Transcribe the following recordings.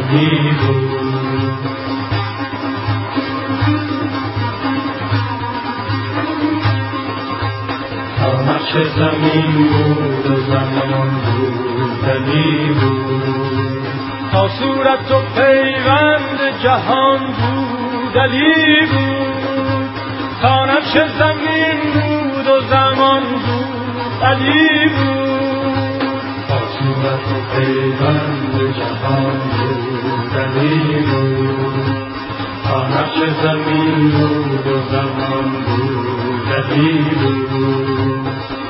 علی بود. تا نقش زمین بود و زمان بود علی بود. تا صورت و پیوند جهان بود علی بود. تا نقش زمین بود و زمان بود علی بود. تا صورت و پیوند جهان بود علی بود. تا نقش زمین بود و زمان بود علی بود.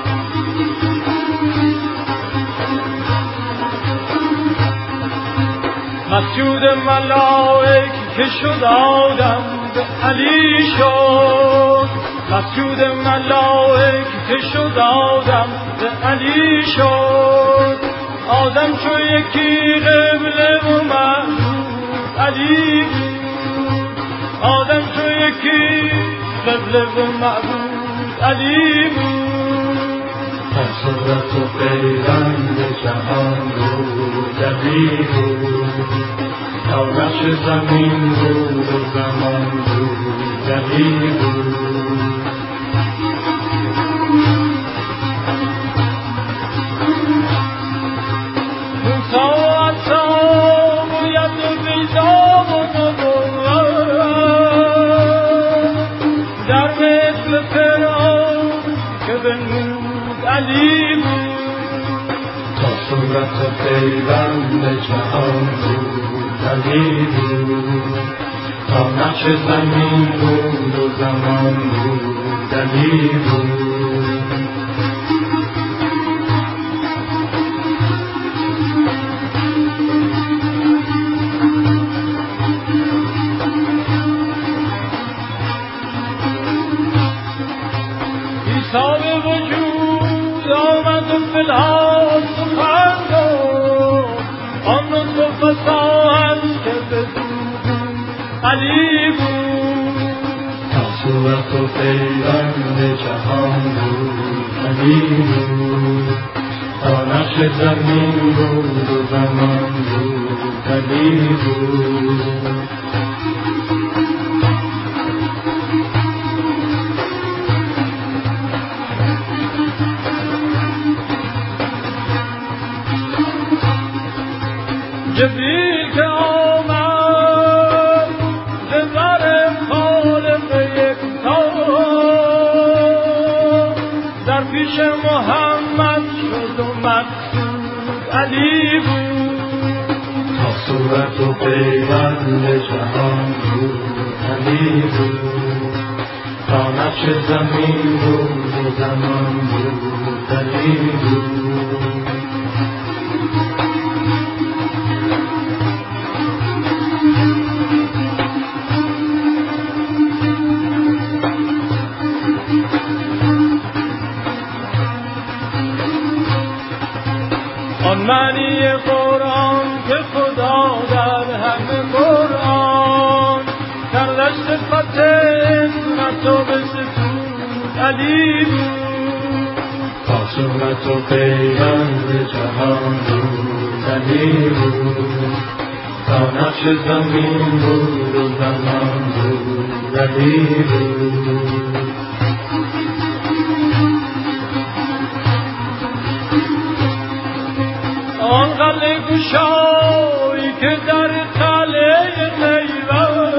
مسجود ملائک که شد آدم به علی شد. مسجود ملائک که شد آدم به علی شد. آدم چو یکی قبله و معبود علی بود. آدم چو یکی قبله و معبود علی بود. تا صورت و پیوند جهان بود علی بود. تا نقش زمین بود و زمان بود علی بود. موسی و عصا و ید بیضا و نبوت در مثل فرعون که بنمود علی بود. تا صورت و پیوند جهان بود علی بود. تا نقش زمین بود و زمان بود علی بود. عیسی به وجود آمد و فی الحال سخن گفت. آن نطق و فصاحت که بدود علی بود. تا صورت و پیوند جهان بود علی بود. تا نقش زمین بود و زمان بود علی بود. جبریل که آمد ز بر خالق یکتا در پیش محمد شد و مقصود علی بود. تا صورت و پیوند جهان بود علی بود. تا نقش زمین بود و زمان بود علی بود. آن معنی قرآن که خدا در همه قرآن کردش صفت عظمت و بستود علی بود. تا صورت و پیوند جهان بود علی بود. تا نقش زمین بود و زمان بود علی بود. آن قلعه گشایی که در قلعه میوان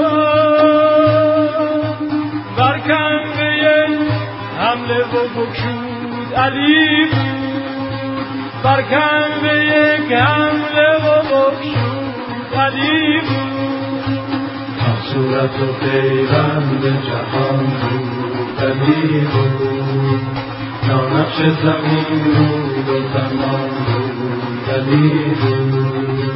برکند به یک حمله و بکشود علی بود. برکند به یک حمله و بکشود علی بود. تا صورت و پیوند جهان بود علی بود. تا نقش زمین بود و زمان بود علی بود.